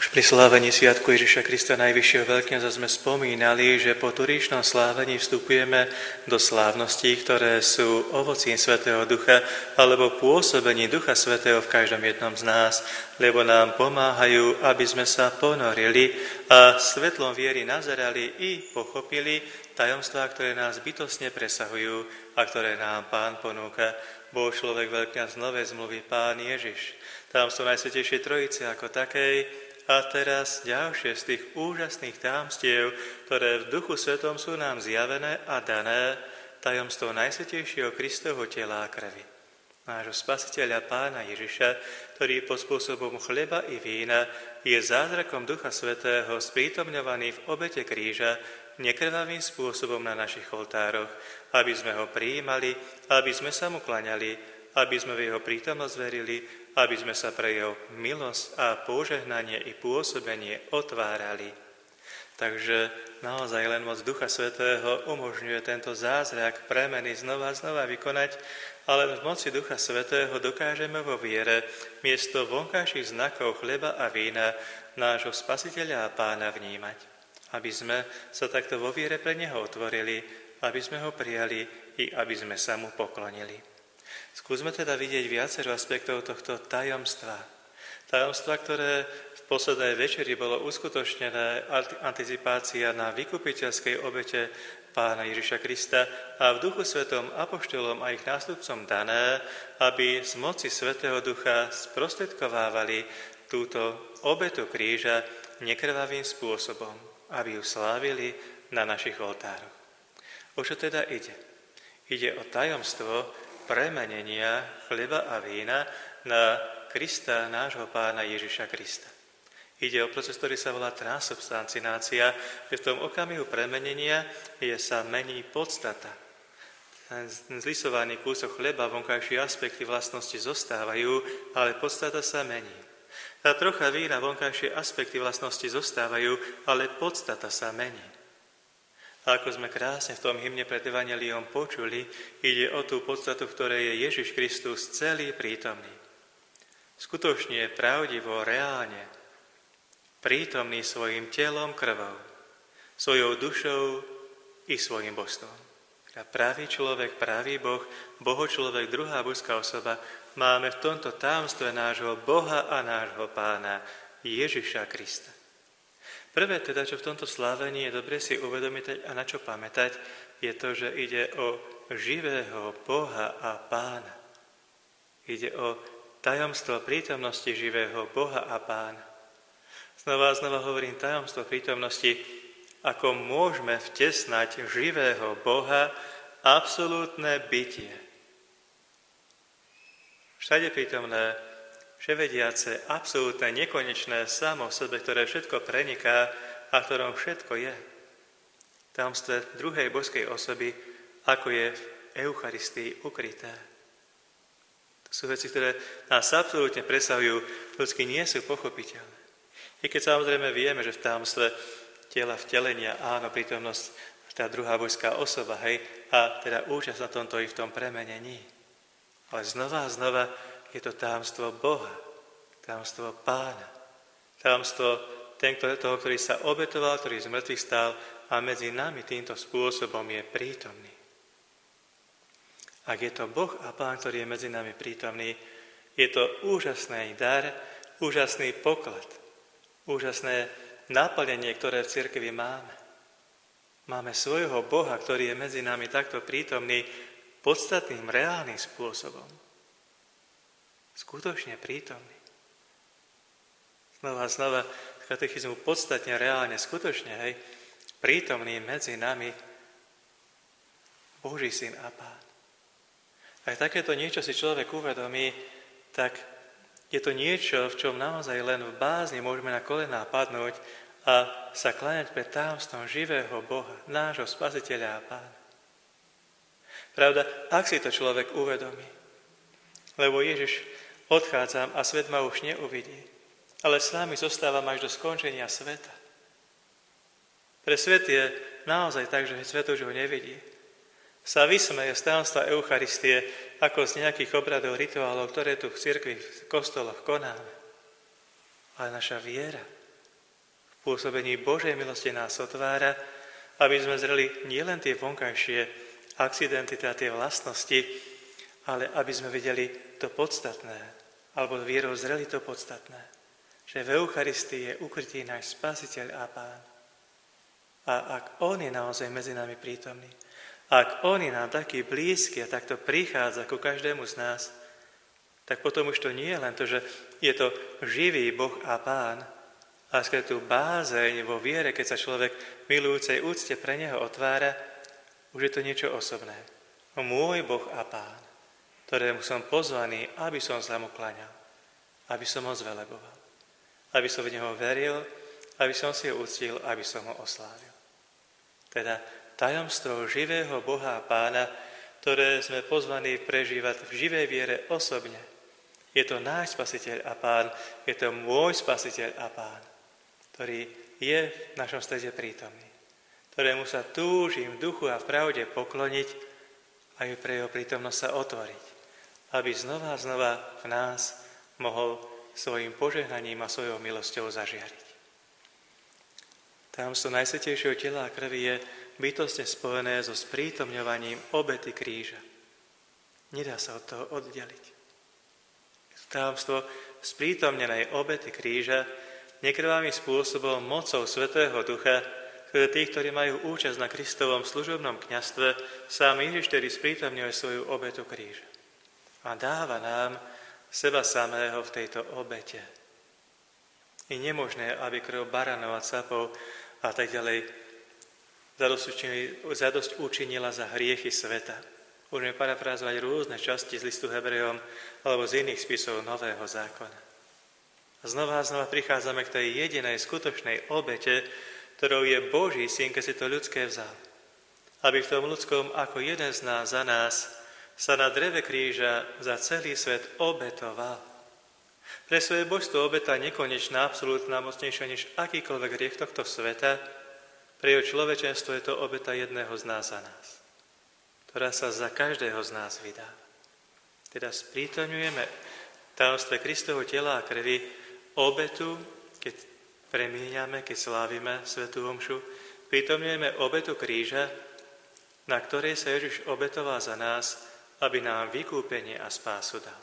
Pri slávení Sviatku Ježiša Krista Najvyššieho veľkňaza sme spomínali, že po turíčnom slávení vstupujeme do slávností, ktoré sú ovocím Svätého Ducha alebo pôsobení Ducha Svätého v každom jednom z nás, lebo nám pomáhajú, aby sme sa ponorili a svetlom viery nazerali i pochopili tajomstvá, ktoré nás bytostne presahujú a ktoré nám Pán ponúka. Boh človek veľkňaz novej zmluvy, Pán Ježiš. Tajomstvo Najsvätejšej Trojice ako takej. A teraz ďalšie z tých úžasných tajomstiev, ktoré v Duchu Svetom sú nám zjavené a dané, tajomstvo Najsvätejšieho Kristovho tela a krvi. Nášho Spasiteľa Pána Ježiša, ktorý pod spôsobom chleba i vína je zázrakom Ducha Svätého sprítomňovaný v obete kríža nekrvavým spôsobom na našich oltároch, aby sme ho prijímali, aby sme sa mu klaňali, aby sme v jeho prítomnosť verili, aby sme sa pre jeho milosť a požehnanie i pôsobenie otvárali. Takže naozaj len moc Ducha Svätého umožňuje tento zázrak premeny znova a znova vykonať, ale v moci Ducha Svätého dokážeme vo viere miesto vonkajších znakov chleba a vína nášho Spasiteľa a Pána vnímať. Aby sme sa takto vo viere pre Neho otvorili, aby sme ho prijali i aby sme sa mu poklonili. Skúsme teda vidieť viacero aspektov tohto tajomstva. Tajomstva, ktoré v poslednej večeri bolo uskutočnené, anticipácia na vykupiteľskej obete Pána Ježiša Krista a v Duchu Svetom apoštolom a ich nástupcom dané, aby z moci Svätého Ducha sprostredkovávali túto obetu kríža nekrvavým spôsobom, aby ju slávili na našich oltároch. O čo teda ide? Ide o tajomstvo premenenia chleba a vína na Krista, nášho Pána Ježiša Krista. Ide o proces, ktorý sa volá transubstanciácia, že v tom okamihu premenenia sa mení podstata. Ten zlisovaný kúsok chleba, vonkajšie aspekty vlastnosti zostávajú, ale podstata sa mení. Tá trocha vína, vonkajšie aspekty vlastnosti zostávajú, ale podstata sa mení. A ako sme krásne v tom hymne pred Evanjeliom počuli, ide o tú podstatu, v ktorej je Ježiš Kristus celý prítomný. Skutočne, pravdivo, reálne prítomný svojim telom, krvou, svojou dušou i svojim božstvom. Pravý človek, pravý Boh, bohočlovek, druhá božská osoba, máme v tomto tajomstve nášho Boha a nášho Pána, Ježiša Krista. Prvé teda, čo v tomto slávení je dobre si uvedomiť a na čo pamätať, je to, že ide o živého Boha a Pána. Ide o tajomstvo prítomnosti živého Boha a Pána. Znova a znova hovorím tajomstvo prítomnosti, ako môžeme vtesnať živého Boha absolútne bytie. Všade prítomné, vševediace, absolútne, nekonečné samo v sebe, ktoré všetko preniká a ktorom všetko je. Tajomstvo druhej božskej osoby, ako je v Eucharistii ukryté. To sú veci, ktoré nás absolútne presahujú, ľudsky nie sú pochopiteľné. I keď samozrejme vieme, že v tajomstve tela vtelenia, áno, prítomnosť, tá druhá božská osoba, hej, a teda účasť na tomto i v tom premenení. Ale znova a znova je to tajomstvo Boha, tajomstvo Pána, tajomstvo toho, ktorý sa obetoval, ktorý z mŕtvych stál a medzi nami týmto spôsobom je prítomný. Ak je to Boh a Pán, ktorý je medzi nami prítomný, je to úžasný dar, úžasný poklad, úžasné naplnenie, ktoré v cirkvi máme. Máme svojho Boha, ktorý je medzi nami takto prítomný podstatným, reálnym spôsobom. Skutočne prítomný. Znova a znova z katechizmu podstatne, reálne, skutočne, hej, prítomný medzi nami Boží syn a Pán. Ak takéto niečo si človek uvedomí, tak je to niečo, v čom naozaj len v bázni môžeme na kolená padnúť a sa kláňať pred tajomstvom živého Boha, nášho Spasiteľa a Pána. Pravda, ak si to človek uvedomí, lebo Ježiš odchádzam a svet ma už neuvidí, ale s vami zostávam až do skončenia sveta. Pre svet je naozaj tak, že svet už ho nevidí. Sa vysmeje z tajomstva Eucharistie ako z nejakých obradov, rituálov, ktoré tu v cirkvi, v kostoloch konáme. Ale naša viera, V pôsobení Božej milosti nás otvára, aby sme zreli nielen tie vonkajšie akcidenty, teda tie vlastnosti, ale aby sme videli to podstatné, alebo vierou zreli to podstatné, že v Eucharistii je ukrytý náš Spasiteľ a Pán. A ak On je naozaj medzi nami prítomný, ak On je nám taký blízky a takto prichádza ku každému z nás, tak potom už to nie je len to, že je to živý Boh a Pán, a skôr tú bázeň vo viere, keď sa človek milujúcej úcte pre Neho otvára, už je to niečo osobné. Môj Boh a Pán, ktorému som pozvaný, aby som sa mu klaňal, aby som ho zveleboval, aby som v Neho veril, aby som si ho uctil, aby som ho oslávil. Teda tajomstvo živého Boha a Pána, ktoré sme pozvaní prežívať v živej viere osobne. Je to náš Spasiteľ a Pán, je to môj Spasiteľ a Pán, ktorý je v našom strede prítomný, ktorému sa túžim v duchu a v pravde pokloniť a aj pre jeho prítomnosť sa otvoriť, aby znova a znova v nás mohol svojim požehnaním a svojou milosťou zažiariť. Tajomstvo Najsvätejšieho tela a krvi je bytostne spojené so sprítomňovaním obety kríža. Nedá sa od toho oddeliť. Tajomstvo sprítomnenej obety kríža nekrvavým spôsobom mocou Svätého Ducha, tých, ktorí majú účasť na Kristovom služobnom kňazstve, sám Ježiš, ktorý sprítomňuje svoju obetu kríža. A dáva nám seba samého v tejto obete. Je nemožné, aby krv baranov a capov a tak ďalej zadosť učinila za hriechy sveta. Môžeme parafrázovať rôzne časti z listu Hebrejom alebo z iných spisov Nového zákona. A znova prichádzame k tej jedinej skutočnej obete, ktorou je Boží Syn, keď si to ľudské vzal. Aby v tom ľudskom ako jeden z nás za nás sa na dreve kríža za celý svet obetoval. Pre svoje božstvo obeta nekonečná, absolútna, mocnejšia než akýkoľvek hriech tohto sveta. Pre jeho človečenstvo je to obeta jedného z nás za nás, ktorá sa za každého z nás vydá. Teda sprítomňujeme tajomstve Kristovho tela a krvi obetu, keď premieňame, keď slávime svätú omšu, prítomňujeme obetu kríža, na ktorej sa Ježiš obetoval za nás, aby nám vykúpenie a spásu dal.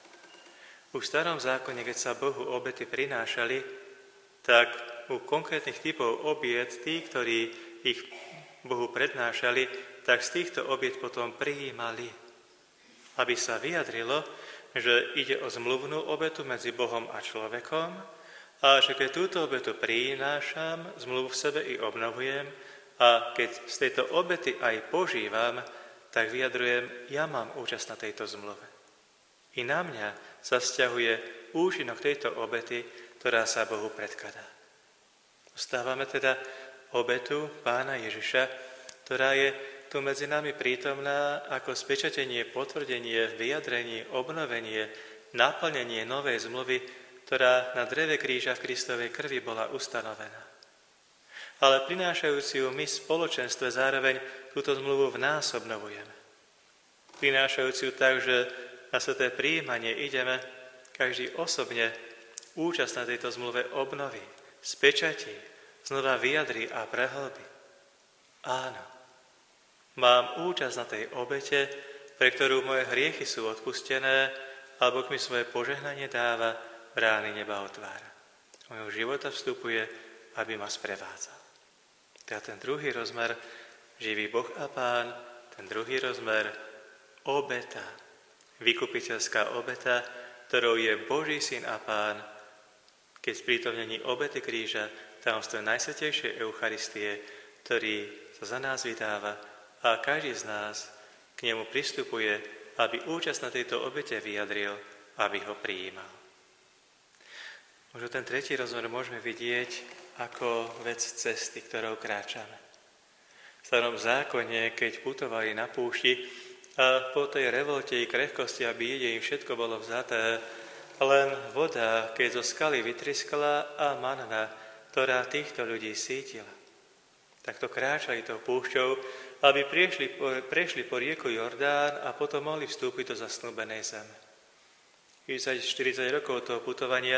Už v starom zákone, keď sa Bohu obety prinášali, tak u konkrétnych typov obiet, tí, ktorí ich Bohu prednášali, tak z týchto obiet potom prijímali, aby sa vyjadrilo, že ide o zmluvnú obetu medzi Bohom a človekom a že keď túto obetu prinášam, zmluvu v sebe i obnovujem a keď z tejto obety aj požívam, tak vyjadrujem, ja mám účasť na tejto zmluve. I na mňa sa vzťahuje účinok tejto obety, ktorá sa Bohu predkladá. Dostávame teda obetu Pána Ježiša, ktorá je tu medzi nami prítomná ako spečatenie, potvrdenie, vyjadrenie, obnovenie, naplnenie novej zmluvy, ktorá na dreve kríža v Kristovej krvi bola ustanovená. Ale prinášajúci ju my v spoločenstve zároveň túto zmluvu v nás obnovujeme. Prinášajúci ju tak, že na sväté prijímanie ideme každý osobne účasť na tejto zmluve obnoví, spečatí, znova vyjadrí a prehlbí. Áno, mám účasť na tej obete, pre ktorú moje hriechy sú odpustené, a Boh mi svoje požehnanie dáva, brány neba otvára. Do mojho života vstupuje, aby ma sprevádzal. Teda ten druhý rozmer, živý Boh a Pán, ten druhý rozmer, obeta, vykupiteľská obeta, ktorou je Boží Syn a Pán, keď v prítomnení obety kríža, tajomstvo Najsvätejšej Eucharistie, ktorý sa za nás vydáva a každý z nás k nemu pristupuje, aby účasť na tejto obete vyjadril, aby ho prijímal. Možno ten tretí rozmer môžeme vidieť ako vec cesty, ktorou kráčame. V starom zákone, keď putovali na púšti a po tej revolte i krehkosti, aby im všetko bolo vzaté, len voda, keď zo skaly vytriskla a manna, ktorá týchto ľudí sítila. Takto kráčali tou púšťou, aby prešli po rieku Jordán a potom mohli vstúpiť do zasnúbenej zeme. 40 rokov toho putovania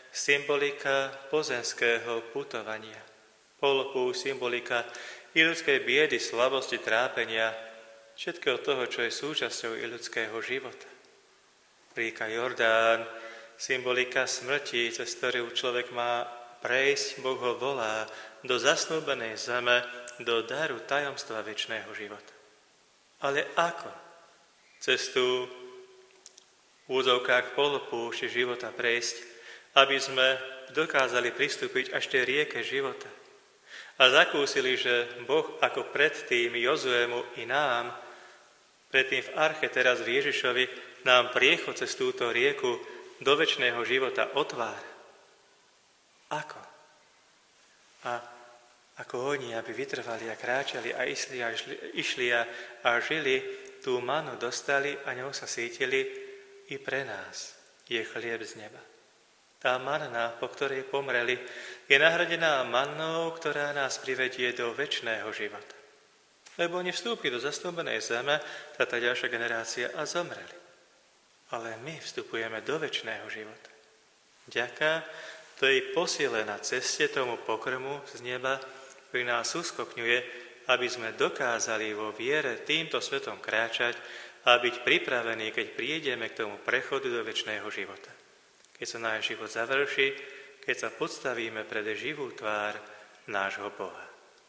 symbolika pozemského putovania. Polopúšť, symbolika i ľudskej biedy, slabosti, trápenia, všetkého toho, čo je súčasťou i ľudského života. Rieka Jordán, symbolika smrti, cez ktorú človek má prejsť, Boh ho volá do zasnúbenej zeme, do daru tajomstva večného života. Ale ako cez tú v úzovkách polopúšť života prejsť, aby sme dokázali pristúpiť až tej rieke života a zakúsili, že Boh ako predtým Jozuému i nám, predtým v arche, teraz v Ježišovi, nám priechod cez túto rieku do večného života otvára. Ako? A ako oni, aby vytrvali a kráčali a išli a žili, tú manu dostali a ňou sa sítili, i pre nás je chlieb z neba. Tá manna, po ktorej pomreli, je nahradená mannou, ktorá nás privedie do večného života. Lebo oni vstúpili do zastúbenej zeme, tá ďalšia generácia, a zomreli. Ale my vstupujeme do večného života. Vďaka tej posile na ceste, tomu pokrmu z neba, ktorý nás uschopňuje, aby sme dokázali vo viere týmto svetom kráčať a byť pripravení, keď prídeme k tomu prechodu do večného života. Keď sa náš život završí, keď sa podstavíme pred živú tvár nášho Boha.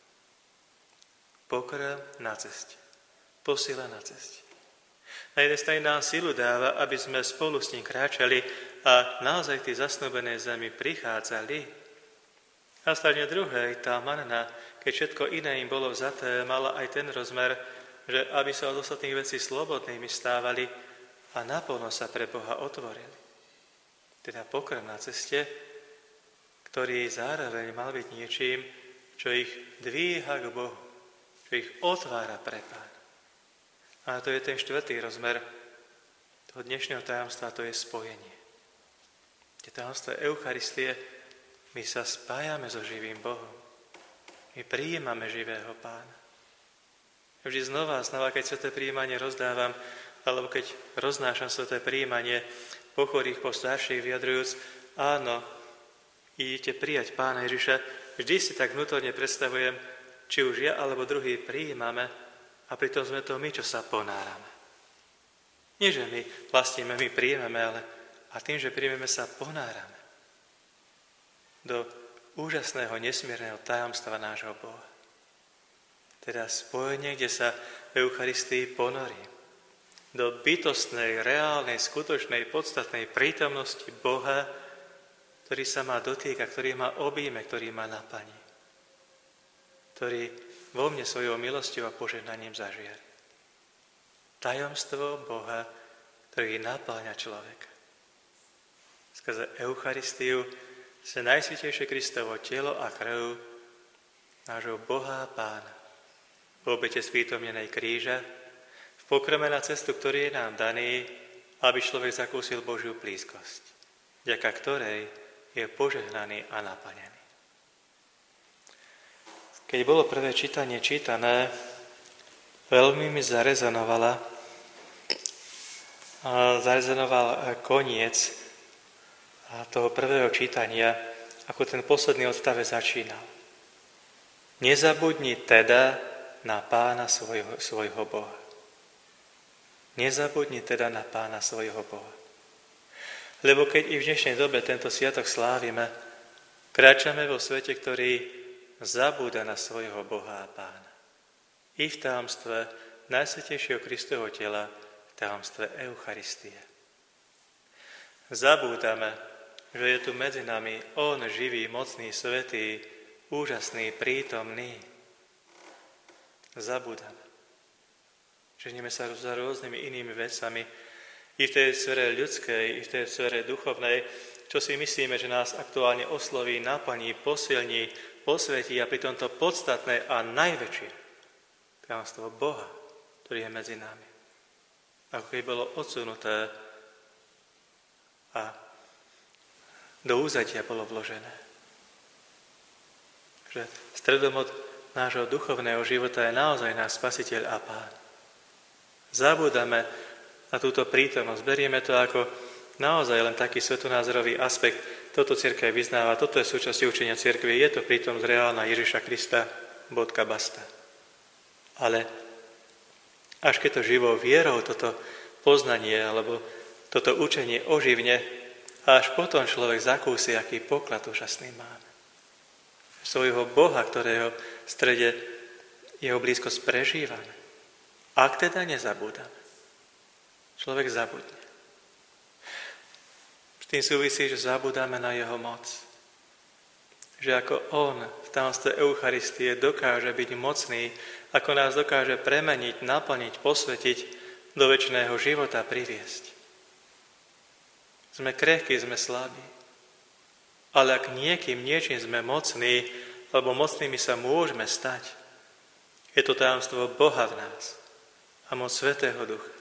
Pokrm na ceste. Posila na ceste. Na jednej strane nám silu dáva, aby sme spolu s ním kráčali a naozaj k tej zasnúbenej zemi prichádzali. Na strane druhej, tá manna, keď všetko iné im bolo vzaté, mala aj ten rozmer, že aby sa od ostatných vecí slobodnými stávali a naplno sa pre Boha otvorili. Teda pokrm na ceste, ktorý zároveň mal byť niečím, čo ich dvíha k Bohu, čo ich otvára pre Pána. A to je ten štvrtý rozmer toho dnešného tajomstva, to je spojenie. Tie tajomstvo Eucharistie, my sa spájame so živým Bohom. My prijímame živého Pána. Vždy znova, keď sveté prijímanie rozdávam, alebo keď roznášam sveté prijímanie po chorých, po starších, vyjadrujúc, áno, idete prijať Pána Ježiša, vždy si tak vnútorne predstavujem, či už ja alebo druhý prijímame, a pritom sme to my, čo sa ponárame. Nie, že my vlastníme, my príjmeme, ale a tým, že príjmeme, sa ponárame do úžasného, nesmierneho tajomstva nášho Boha. Teda spojenie, kde sa v Eucharistii ponorím do bytostnej, reálnej, skutočnej, podstatnej prítomnosti Boha, ktorý sa ma dotýka, ktorý ma objíme, ktorý ma naplní, ktorý vo mne svojou milosťou a požehnaním zažiari. Tajomstvo Boha, ktorý naplňa človeka. Skrze Eucharistiu sa Najsvätejšie Kristovo telo a krv nášho Boha a Pána v obete sprítomnenej kríža, v pokrme na cestu, ktorý je nám daný, aby človek zakúsil Božiu blízkosť, vďaka ktorej je požehnaný a naplnený. Keď bolo prvé čítanie čítané, veľmi mi zarezonoval koniec toho prvého čítania, ako ten posledný odstave začínal. Nezabudni teda na Pána svojho Boha. Nezabudni teda na Pána svojho Boha. Lebo keď i v dnešnej dobe tento sviatok slávime, kráčame vo svete, ktorý zabúda na svojho Boha a Pána. I v tajomstve Najsvätejšieho Kristovho tela, v tajomstve Eucharistie. Zabúdame, že je tu medzi nami On živý, mocný, svätý, úžasný, prítomný. Zabúdame. Ženíme sa za rôznymi inými vecami, i v tej sfére ľudskej, i v tej sfére duchovnej, čo si myslíme, že nás aktuálne osloví, naplní, posilní, posvetí, a pritom to podstatné a najväčšie tajomstvo Boha, ktorý je medzi nami, ako keby bolo odsunuté a do úzadia bolo vložené. Že stredomod nášho duchovného života je naozaj náš Spasiteľ a Pán. Zabúdame na túto prítomnosť, berieme to ako naozaj len taký svetonázorový aspekt, toto cirkev vyznáva, toto je súčasťou učenia cirkvi, je to prítomnosť reálna Ježiša Krista, bodka, basta. Ale až keď to živou vierou, toto poznanie alebo toto učenie oživne, a až potom človek zakúsi, aký poklad úžasný máme. Svojho Boha, ktorého v strede jeho blízkosť prežívame. Ak teda nezabúdame. Človek zabudne. S tým súvisí, že zabúdame na jeho moc. Že ako on v tajomstve Eucharistie dokáže byť mocný, ako nás dokáže premeniť, naplniť, posvetiť, do večného života priviesť. Sme krehkí, sme slabí. Ale ak niečím sme mocní, alebo mocnými sa môžeme stať, je to tajomstvo Boha v nás a moc Svätého Ducha,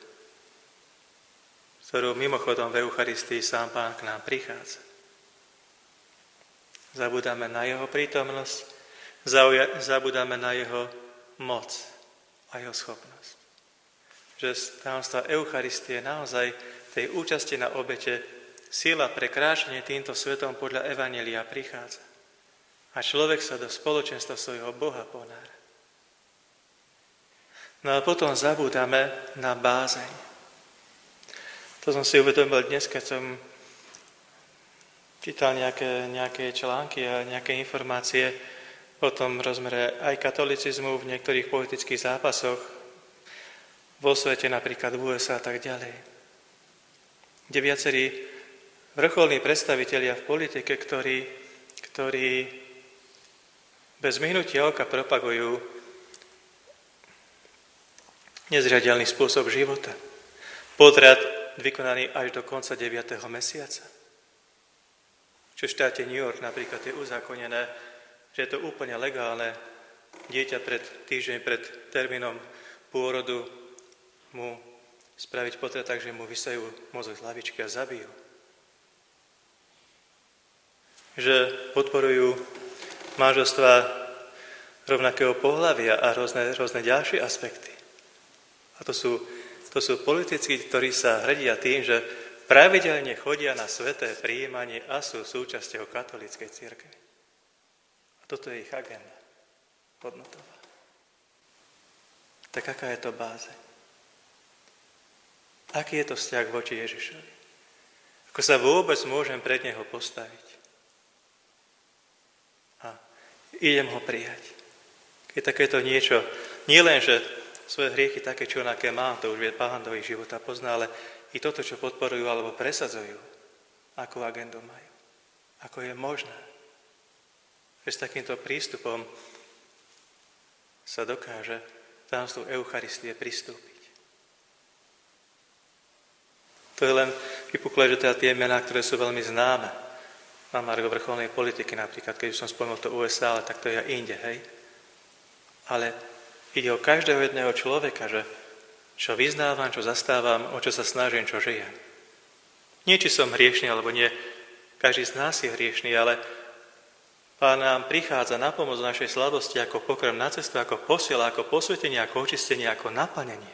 s ktorou mimochodom v Eucharistii sám Pán k nám prichádza. Zabudáme na jeho prítomnosť, zabudáme na jeho moc a jeho schopnosť. Že z tajomstva Eucharistie naozaj tej účasti na obete sila pre kráčanie týmto svetom podľa Evanjelia prichádza. A človek sa do spoločenstva svojho Boha ponára. No a potom zabúdame na bázeň. To som si uvedomil dnes, keď som čítal nejaké články a nejaké informácie o tom rozmere aj katolicizmu v niektorých politických zápasoch vo svete, napríklad v USA a tak ďalej. Kde viacerí vrcholní predstavitelia v politike, ktorí bez myhnutia oka propagujú nezriadelný spôsob života. Potrat vykonaný až do konca 9. mesiaca. Čo v štáte New York napríklad je uzákonené, že je to úplne legálne. Dieťa týždeň pred termínom pôrodu mu spraviť potrat tak, že mu vysajú mozog z hlavičky a zabijú. Že podporujú manželstva rovnakého pohlavia a rôzne ďalšie aspekty. A to sú politici, ktorí sa hrdia tým, že pravidelne chodia na sväté prijímanie a sú súčasťou katolíckej cirkvi. A toto je ich agenda hodnotová. Tak aká je to bázeň? Aký je to vzťah voči Ježišovi? Ako sa vôbec môžem pred neho postaviť? A idem ho prijať. Keď takéto niečo, nie len, že svoje hriechy také, čo aké mám, to už vie Pán do ich života pozná, ale i toto, čo podporujú alebo presadzujú, akú agendu majú. Ako je možné, že s takýmto prístupom sa dokáže tajomstvu Eucharistie pristúpiť. To je len vypuklé, že teda tie mená, ktoré sú veľmi známe. Na margo vrcholnej politiky napríklad, keď už som spomenul to USA, ale tak to je aj inde, hej. Ale ide o každého jedného človeka, že čo vyznávam, čo zastávam, o čo sa snažím, čo žijem. Nie, či som hriešný, alebo nie. Každý z nás je hriešný, ale Pán nám prichádza na pomoc našej slabosti ako pokrm na cestu, ako posiela, ako posvetenie, ako očistenie, ako naplnenie.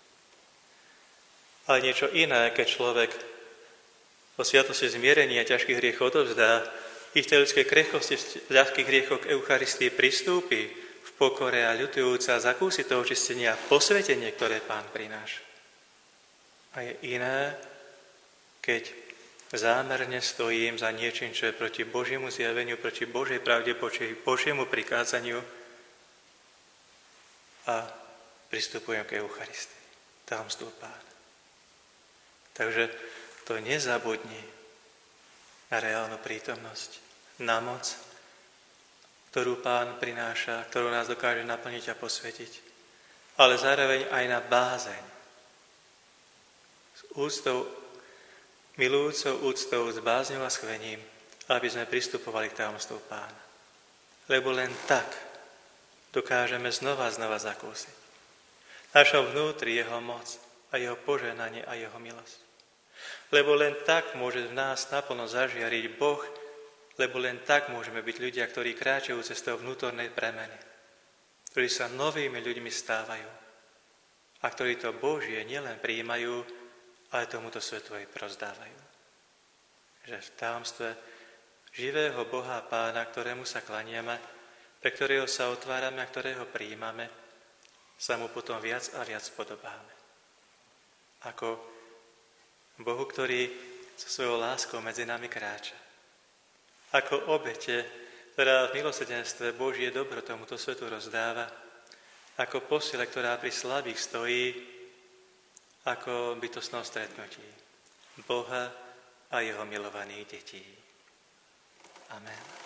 Ale niečo iné, keď človek po sviatosti zmierenia ťažkých hriechov odovzdá, ich tej ľudskej krehkosti v ľahkých hriechoch k Eucharistii pristúpi v pokore a ľutujúca zakúsi to očistenie a posvetenie, ktoré Pán prináša. A je iné, keď zámerne stojím za niečím, čo je proti Božiemu zjaveniu, proti Božej pravde, proti Božiemu prikázaniu a pristupujem k Eucharistii. Tajomstvu Pána. Takže to nezabudni na reálnu prítomnosť, na moc, ktorú Pán prináša, ktorú nás dokáže naplniť a posvetiť, ale zároveň aj na bázeň. S úctou, milujúcou úctou, s bázňou a schvením, aby sme pristupovali k tajomstvu Pána. Lebo len tak dokážeme znova zakúsiť. V našom vnútri jeho moc a jeho požehnanie a jeho milosť. Lebo len tak môže v nás naplno zažiariť Boh, lebo len tak môžeme byť ľudia, ktorí kráčajú cestou vnútornej premeny, ktorí sa novými ľuďmi stávajú a ktorí to Božie nielen prijímajú, ale tomuto svetu aj prozdávajú. Že v tajomstve živého Boha a Pána, ktorému sa klaniame, pre ktorého sa otvárame a ktorého prijímame, sa mu potom viac a viac podobáme. Ako Bohu, ktorý so svojou láskou medzi nami kráča. Ako obete, ktorá v milosrdenstve Božie dobro tomuto svetu rozdáva, ako posile, ktorá pri slabých stojí, ako bytostnom stretnutí Boha a jeho milovaných detí. Amen.